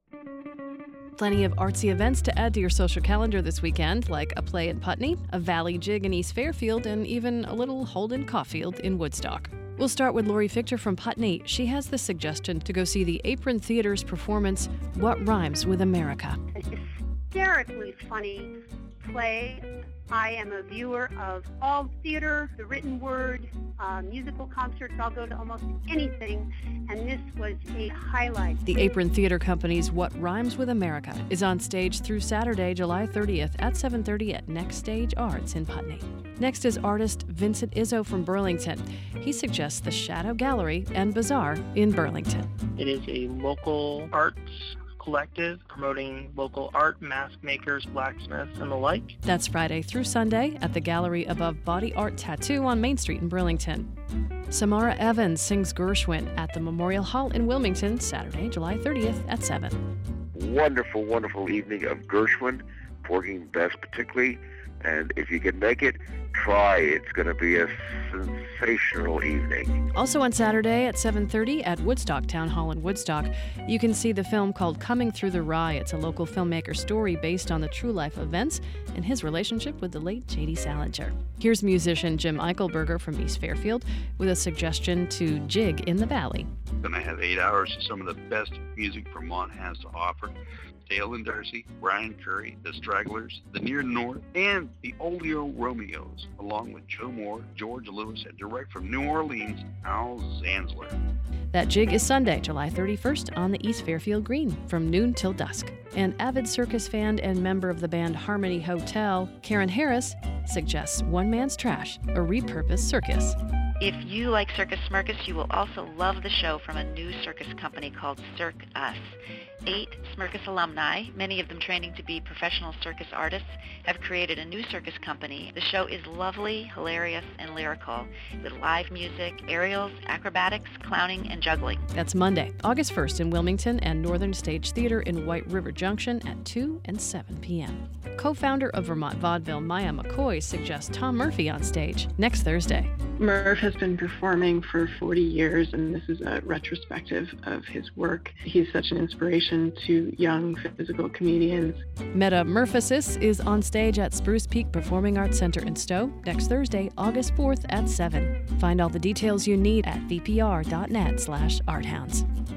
Plenty of artsy events to add to your social calendar this weekend, like a play in Putney, a Valley Jig in East Fairfield, and even a little Holden Caulfield in Woodstock. We'll start with Lori Fichter from Putney. She has the suggestion to go see the Apron Theater's performance, What Rhymes with America. An hysterically funny play. I am a viewer of all theater, the written word, musical concerts. I'll go to almost anything, and this was a highlight. The Apron Theater Company's What Rhymes with America is on stage through Saturday, July 30th at 7:30 at Next Stage Arts in Putney. Next is artist Vincent Izzo from Burlington. He suggests the Shadow Gallery and Bazaar in Burlington. It is a local arts collective promoting local art, mask makers, blacksmiths, and the like. That's Friday through Sunday at the gallery above Body Art Tattoo on Main Street in Burlington. Samara Evans sings Gershwin at the Memorial Hall in Wilmington, Saturday, July 30th at 7. Wonderful, wonderful evening of Gershwin, Porgy and Bess particularly. And if you can make it, try. It's going to be a sensational evening. Also on Saturday at 7:30 at Woodstock Town Hall in Woodstock, you can see the film called Coming Through the Rye. It's a local filmmaker story based on the true life events and his relationship with the late J.D. Salinger. Here's musician Jim Eichelberger from East Fairfield with a suggestion to jig in the Valley. Then I have 8 hours of some of the best music Vermont has to offer. Dale and Darcy, Brian Curry, the Stragglers, the Near North, and the Oleo Romeos, along with Joe Moore, George Lewis, and direct from New Orleans, Al Zanzler. That jig is Sunday, July 31st on the East Fairfield Green from noon till dusk. An avid circus fan and member of the band Harmony Hotel, Karen Harris, suggests One Man's Trash, a repurposed circus. If you like Circus Smirkus, you will also love the show from a new circus company called Cirque Us. 8 Smirkus alumni, many of them training to be professional circus artists, have created a new circus company. The show is lovely, hilarious, and lyrical, with live music, aerials, acrobatics, clowning, and juggling. That's Monday, August 1st in Wilmington and Northern Stage Theater in White River Junction at 2 and 7 p.m. Co-founder of Vermont Vaudeville, Maya McCoy, suggests Tom Murphy on stage next Thursday. Murph has been performing for 40 years, and this is a retrospective of his work. He's such an inspiration to young physical comedians. Metamorphosis is on stage at Spruce Peak Performing Arts Center in Stowe next Thursday, August 4th at 7. Find all the details you need at vpr.net/arthounds.